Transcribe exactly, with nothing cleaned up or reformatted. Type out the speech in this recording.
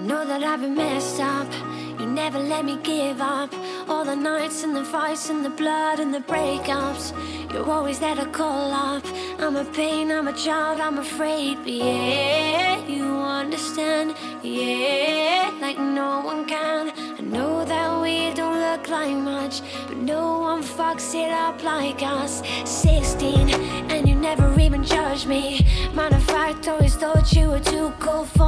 know that I've been messed up. You never let me give up. All the nights and the fights and the blood and the breakups, you're always there to call up. I'm a pain, I'm a child, I'm afraid, but yeah, you understand, yeah, like no one can. I know that we don't look like much, but no one fucks it up like us. Sixteen, and you never even judged me. Matter of fact, always thought you were too cool for